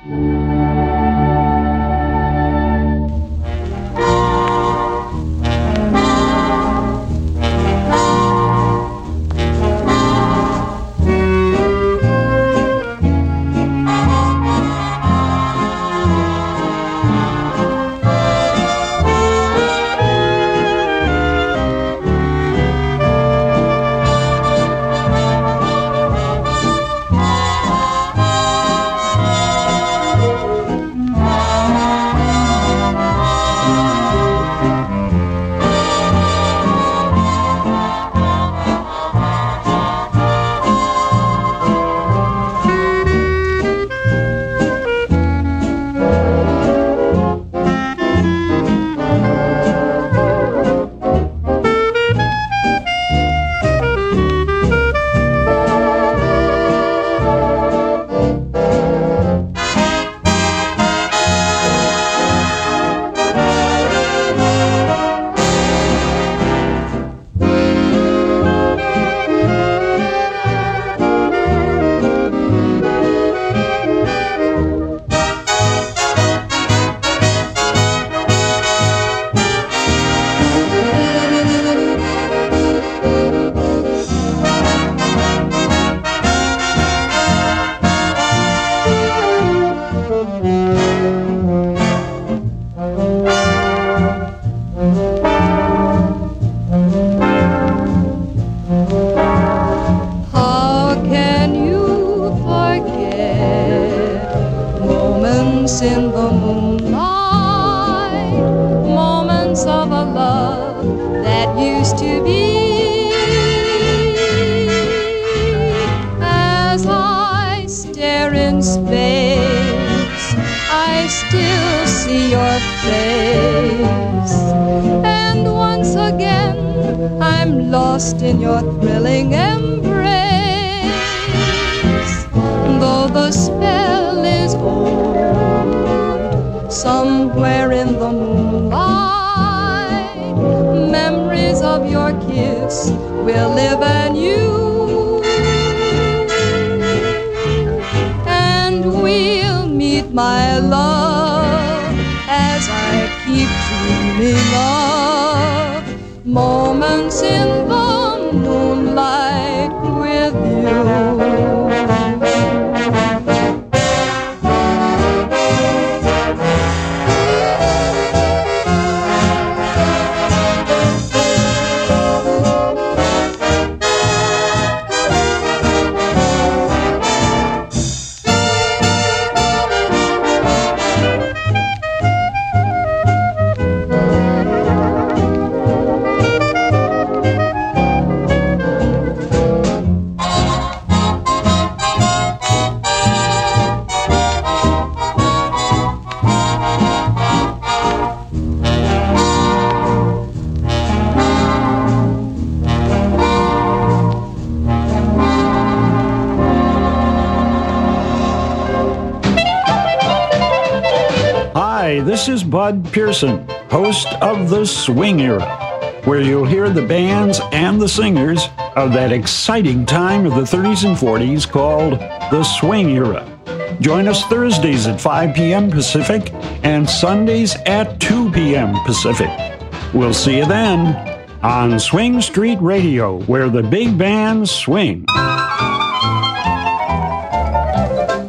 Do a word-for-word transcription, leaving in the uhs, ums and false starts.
In the moonlight, moments of a love that used to be. As I stare in space, I still see your face, and once again I'm lost in your thrilling embrace. Though the spell is old, somewhere in the moonlight, memories of your kiss will live anew, and we'll meet, my love, as I keep dreaming of moments in the moonlight with you. Hi, this is Bud Pearson, host of The Swing Era, where you'll hear the bands and the singers of that exciting time of the thirties and forties called The Swing Era. Join us Thursdays at five p.m. Pacific and Sundays at two p.m. Pacific. We'll see you then on Swing Street Radio, where the big bands swing.